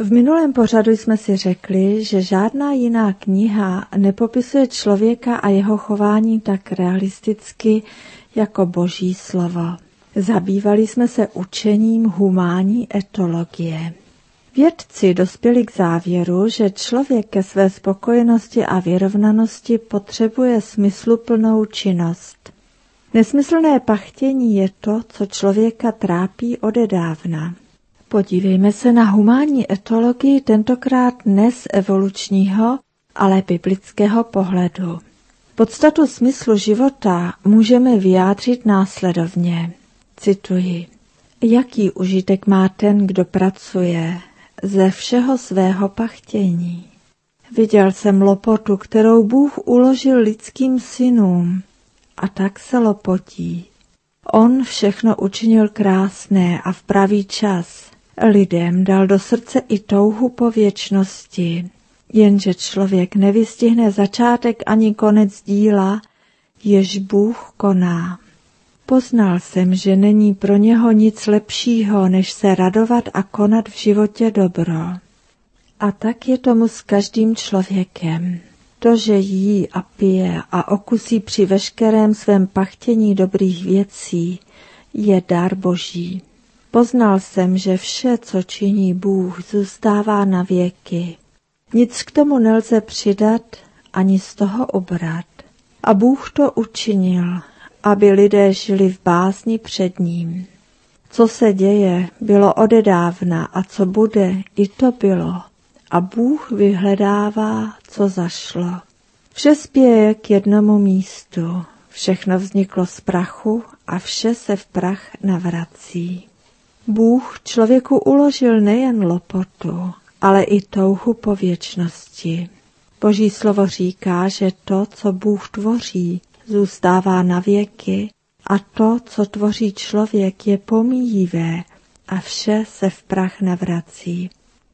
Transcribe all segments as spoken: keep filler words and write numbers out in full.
V minulém pořadu jsme si řekli, že žádná jiná kniha nepopisuje člověka a jeho chování tak realisticky jako Boží slovo. Zabývali jsme se učením humánní etologie. Vědci dospěli k závěru, že člověk ke své spokojenosti a vyrovnanosti potřebuje smysluplnou činnost. Nesmyslné pachtění je to, co člověka trápí odedávna. Podívejme se na humánní etologii, tentokrát ne z evolučního, ale biblického pohledu. Podstatu smyslu života můžeme vyjádřit následovně. Cituji. Jaký užitek má ten, kdo pracuje ze všeho svého pachtění? Viděl jsem lopotu, kterou Bůh uložil lidským synům, a tak se lopotí. On všechno učinil krásné a v pravý čas. Lidem dal do srdce i touhu po věčnosti, jenže člověk nevystihne začátek ani konec díla, jež Bůh koná. Poznal jsem, že není pro něho nic lepšího, než se radovat a konat v životě dobro. A tak je tomu s každým člověkem. To, že jí a pije a okusí při veškerém svém pachtění dobrých věcí, je dar Boží. Poznal jsem, že vše, co činí Bůh, zůstává na věky. Nic k tomu nelze přidat, ani z toho ubrat. A Bůh to učinil, aby lidé žili v bázni před ním. Co se děje, bylo odedávna a co bude, i to bylo. A Bůh vyhledává, co zašlo. Vše spěje k jednomu místu. Všechno vzniklo z prachu a vše se v prach navrací. Bůh člověku uložil nejen lopotu, ale i touhu po věčnosti. Boží slovo říká, že to, co Bůh tvoří, zůstává na věky a to, co tvoří člověk, je pomíjivé a vše se v prach navrací.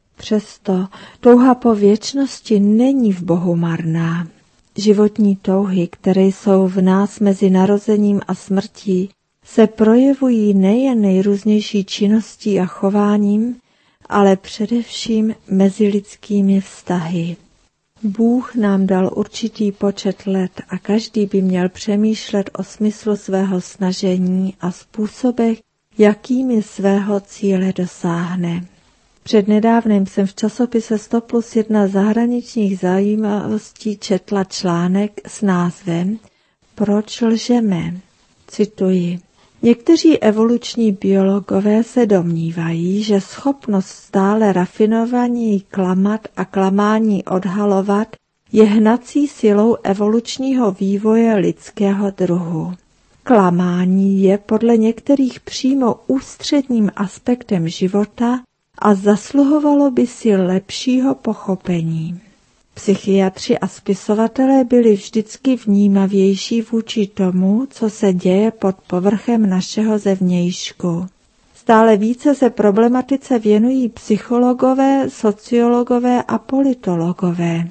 Přesto touha po věčnosti není v Bohu marná. Životní touhy, které jsou v nás mezi narozením a smrtí, se projevují nejen nejrůznější činností a chováním, ale především mezi lidskými vztahy. Bůh nám dal určitý počet let a každý by měl přemýšlet o smyslu svého snažení a způsobech, jakými svého cíle dosáhne. Přednedávnem jsem v časopise sto plus jedna zahraničních zajímavostí četla článek s názvem Proč lžeme? Cituji. Někteří evoluční biologové se domnívají, že schopnost stále rafinovaněji klamat a klamání odhalovat je hnací silou evolučního vývoje lidského druhu. Klamání je podle některých přímo ústředním aspektem života a zasluhovalo by si lepšího pochopení. Psychiatři a spisovatelé byli vždycky vnímavější vůči tomu, co se děje pod povrchem našeho zevnějšku. Stále více se problematice věnují psychologové, sociologové a politologové.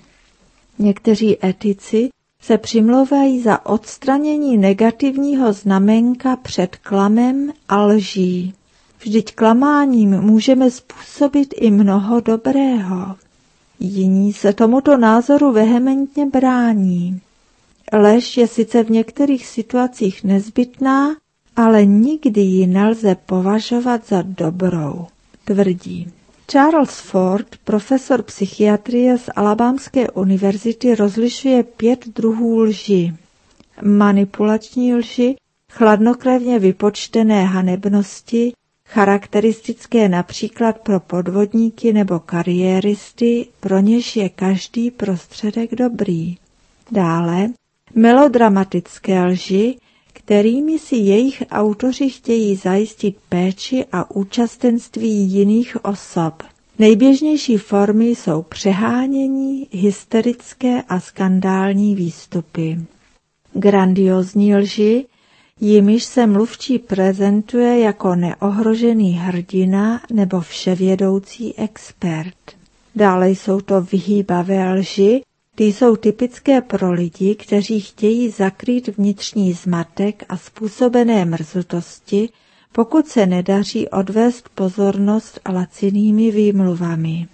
Někteří etici se přimlouvají za odstranění negativního znamenka před klamem a lží. Vždyť klamáním můžeme způsobit i mnoho dobrého. Jiní se tomuto názoru vehementně brání. Lež je sice v některých situacích nezbytná, ale nikdy ji nelze považovat za dobrou, tvrdí. Charles Ford, profesor psychiatrie z Alabamské univerzity, rozlišuje pět druhů lži. Manipulační lži, chladnokrevně vypočtené hanebnosti, charakteristické například pro podvodníky nebo kariéristy, pro něž je každý prostředek dobrý. Dále melodramatické lži, kterými si jejich autoři chtějí zajistit péči a účastenství jiných osob. Nejběžnější formy jsou přehánění, hysterické a skandální výstupy. Grandiózní lži, jimiž se mluvčí prezentuje jako neohrožený hrdina nebo vševědoucí expert. Dále jsou to vyhýbavé lži, ty jsou typické pro lidi, kteří chtějí zakrýt vnitřní zmatek a způsobené mrzutosti, pokud se nedaří odvést pozornost lacinými výmluvami.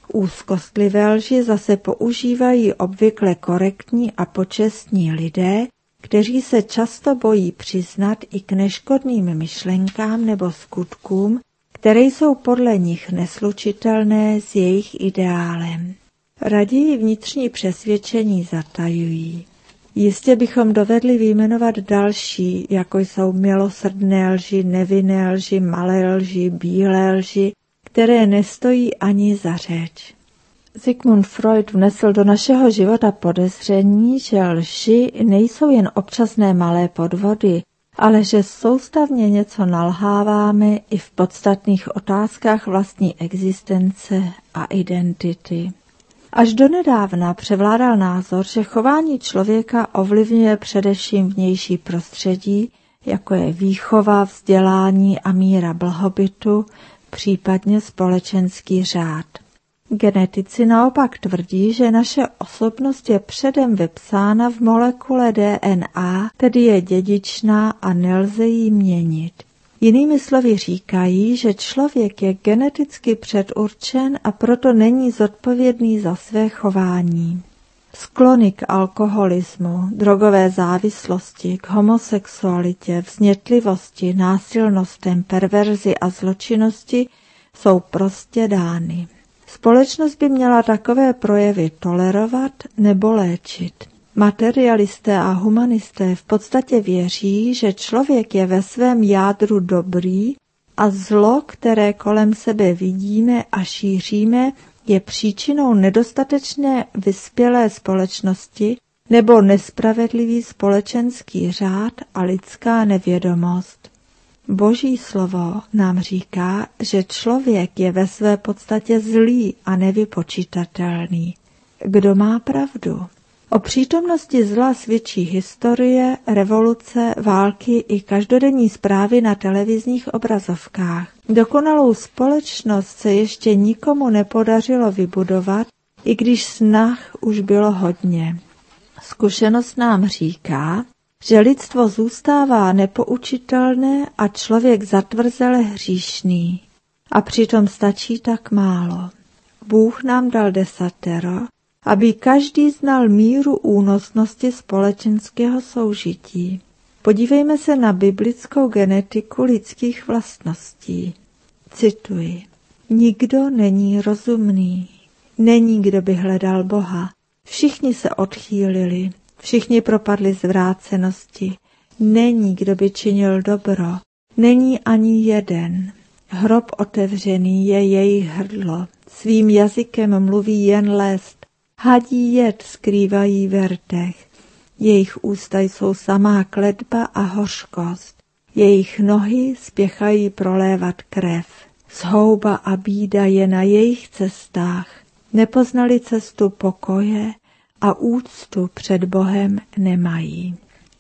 Úzkostlivé lži zase používají obvykle korektní a počestní lidé, kteří se často bojí přiznat i k neškodným myšlenkám nebo skutkům, které jsou podle nich neslučitelné s jejich ideálem. Raději vnitřní přesvědčení zatajují. Jistě bychom dovedli vyjmenovat další, jako jsou milosrdné lži, nevinné lži, malé lži, bílé lži, které nestojí ani za řeč. Sigmund Freud vnesl do našeho života podezření, že lži nejsou jen občasné malé podvody, ale že soustavně něco nalháváme i v podstatných otázkách vlastní existence a identity. Až donedávna převládal názor, že chování člověka ovlivňuje především vnější prostředí, jako je výchova, vzdělání a míra blahobytu, případně společenský řád. Genetici naopak tvrdí, že naše osobnost je předem vypsána v molekule D N A, tedy je dědičná a nelze ji měnit. Jinými slovy říkají, že člověk je geneticky předurčen a proto není zodpovědný za své chování. Sklony k alkoholismu, drogové závislosti, k homosexualitě, vznětlivosti, násilnostem, perverzi a zločinnosti jsou prostě dány. Společnost by měla takové projevy tolerovat nebo léčit. Materialisté a humanisté v podstatě věří, že člověk je ve svém jádru dobrý a zlo, které kolem sebe vidíme a šíříme, je příčinou nedostatečné vyspělé společnosti nebo nespravedlivý společenský řád a lidská nevědomost. Boží slovo nám říká, že člověk je ve své podstatě zlý a nevypočitatelný. Kdo má pravdu? O přítomnosti zla svědčí historie, revoluce, války i každodenní zprávy na televizních obrazovkách. Dokonalou společnost se ještě nikomu nepodařilo vybudovat, i když snah už bylo hodně. Zkušenost nám říká, že lidstvo zůstává nepoučitelné a člověk zatvrzele hříšný. A přitom stačí tak málo. Bůh nám dal desatero, aby každý znal míru únosnosti společenského soužití. Podívejme se na biblickou genetiku lidských vlastností. Cituji. Nikdo není rozumný. Není, kdo by hledal Boha. Všichni se odchýlili. Všichni propadli zvrácenosti. Není, kdo by činil dobro. Není ani jeden. Hrob otevřený je jejich hrdlo. Svým jazykem mluví jen lest. Hadí jed skrývají v rtech. Jejich ústa jsou samá kletba a hořkost. Jejich nohy spěchají prolévat krev. Zhouba a bída je na jejich cestách. Nepoznali cestu pokoje a úctu před Bohem nemají.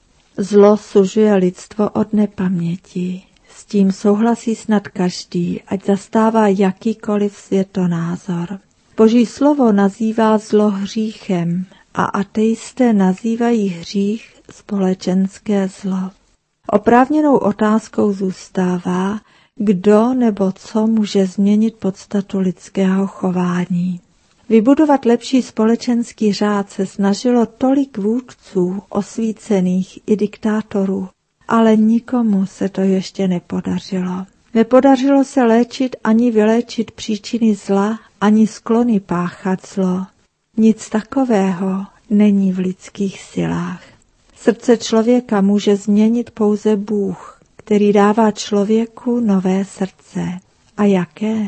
Zlo sužuje lidstvo od nepaměti. S tím souhlasí snad každý, ať zastává jakýkoliv světonázor. Boží slovo nazývá zlo hříchem a ateisté nazývají hřích společenské zlo. Oprávněnou otázkou zůstává, kdo nebo co může změnit podstatu lidského chování. Vybudovat lepší společenský řád se snažilo tolik vůdců, osvícených i diktátorů, ale nikomu se to ještě nepodařilo. Nepodařilo se léčit ani vyléčit příčiny zla, ani sklony páchat zlo. Nic takového není v lidských silách. Srdce člověka může změnit pouze Bůh, který dává člověku nové srdce. A jaké?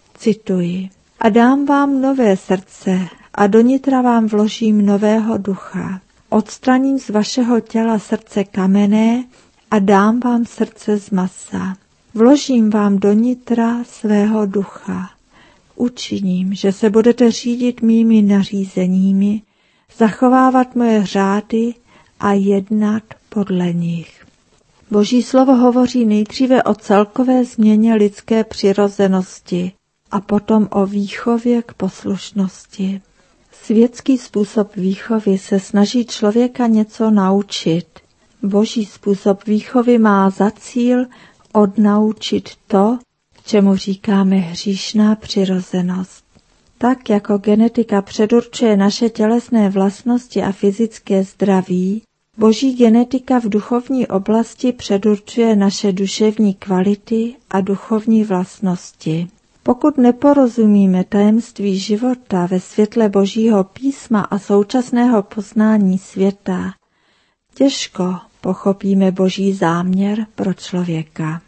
Cituji. A dám vám nové srdce a do nitra vám vložím nového ducha. Odstraním z vašeho těla srdce kamenné a dám vám srdce z masa. Vložím vám do nitra svého ducha. Učiním, že se budete řídit mými nařízeními, zachovávat moje řády a jednat podle nich. Boží slovo hovoří nejdříve o celkové změně lidské přirozenosti a potom o výchově k poslušnosti. Světský způsob výchovy se snaží člověka něco naučit. Boží způsob výchovy má za cíl odnaučit to, čemu říkáme hříšná přirozenost. Tak jako genetika předurčuje naše tělesné vlastnosti a fyzické zdraví, boží genetika v duchovní oblasti předurčuje naše duševní kvality a duchovní vlastnosti. Pokud neporozumíme tajemství života ve světle Božího písma a současného poznání světa, těžko pochopíme Boží záměr pro člověka.